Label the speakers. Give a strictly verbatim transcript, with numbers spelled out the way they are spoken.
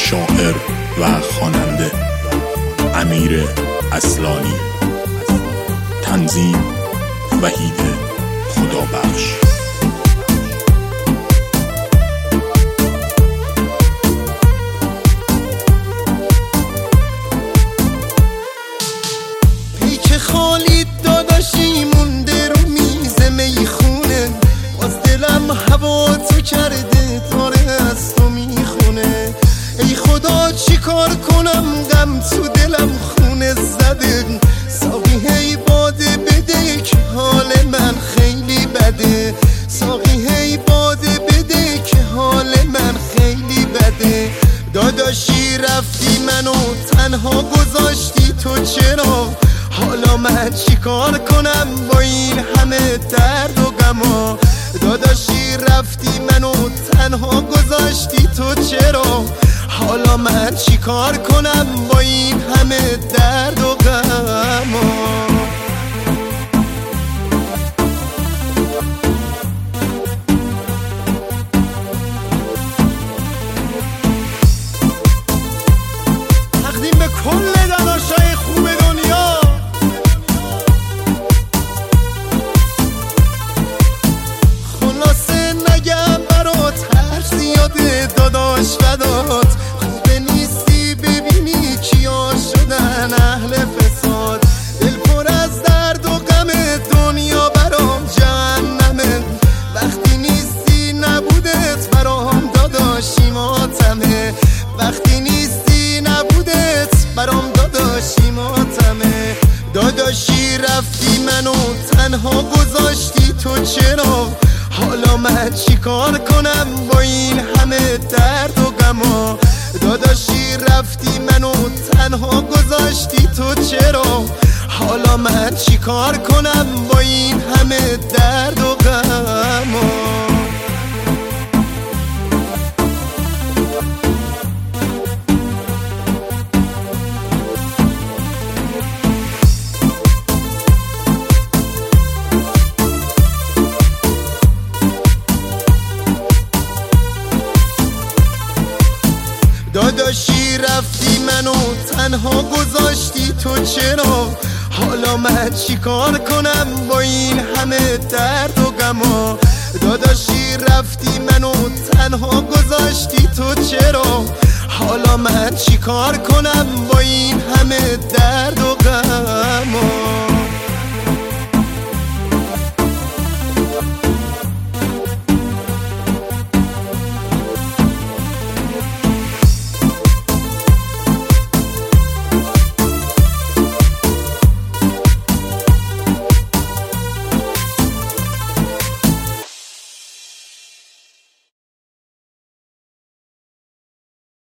Speaker 1: شاعر و خواننده امیر اصلانی، تنظیم وحید خدابخش.
Speaker 2: پیک خالی داداشی مونده رو میز میخونه، باز دلم هوا تو کرده تاره از تو میخونه. ای خدا چی کار کنم غم تو دلم خونه زده، ساقی هی باده بده که حال من خیلی بده، ساقی هی باده بده که حال من خیلی بده. داداشی رفتی منو تنها گذاشتی تو چرا، حالا من چی کار کنم با این همه درد و غما. داداشی رفتی منو تنها گذاشتی تو چرا، حالا من چی کار کنم با این همه درد و غما. تقدیم به کل داداشای خوب دنیا، خلاصه نگم برات هر زیاده داداش فدات. خوبه نیستی ببینی کیا شدن اهل فساد، دل پر از درد و غم دنیا برام جهنمه. وقتی نیستی نبودت برام داداشی ماتمه، وقتی نیستی نبودت برام داداشی ماتمه. داداشی رفتی منو تنها گذاشتی تو چرا، حالا من چی کار کنم با این همه درد و غما. داداشی رفتی منو تنها گذاشتی تو چرا، حالا من چی کار کنم با این همه درد و غما. داداشی رفتی منو تنها گذاشتی تو چرا، حالا من چی کار کنم با این همه درد و غما. داداشی رفتی منو تنها گذاشتی تو چرا، حالا من چی کار کنم با این همه درد و غما.